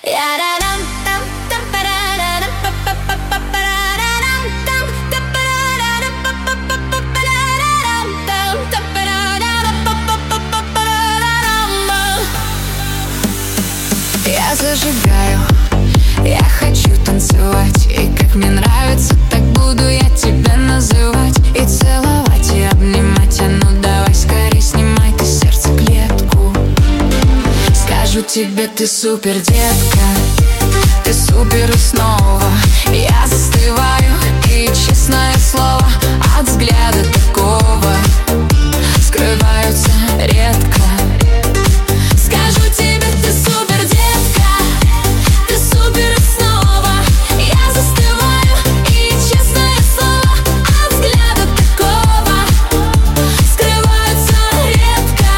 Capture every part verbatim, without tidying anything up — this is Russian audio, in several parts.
Я зажигаю, я хочу танцевать. И как мне нравится, так буду я тебя называть. И целовать, и обнимать. А ну давай скорей снимай ты сердце клетку. Скажу тебе, ты супер, детка. Ты супер, и снова я застываю. И честное слово, от взгляда такого скрываются редко. Скажу тебе, ты супер, детка. Ты супер, и снова я застываю. И честное слово, от взгляда такого скрываются редко.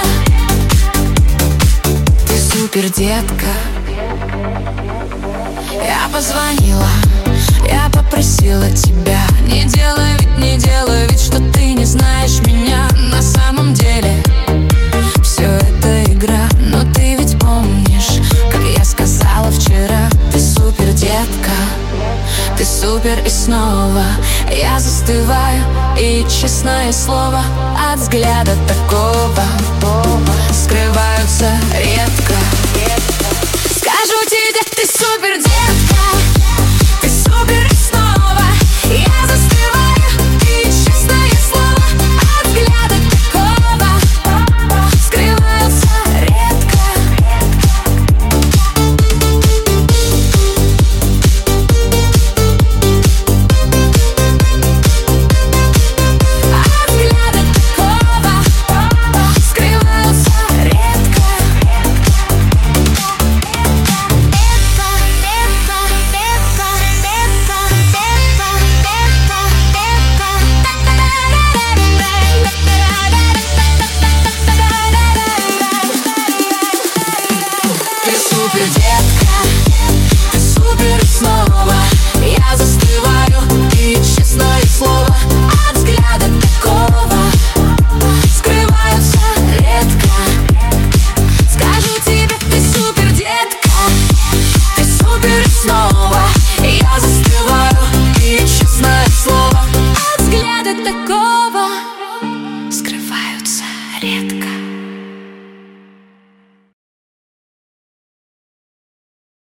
Ты супер, детка. Я позвонила, я попросила тебя. Не делай вид, не делай вид, что ты не знаешь меня. На самом деле все это игра. Но ты ведь помнишь, как я сказала вчера. Ты супер, детка. Ты супер, и снова я застываю. И честное слово, от взгляда такого скрываются редко. Скажу тебе, ты супер, детка.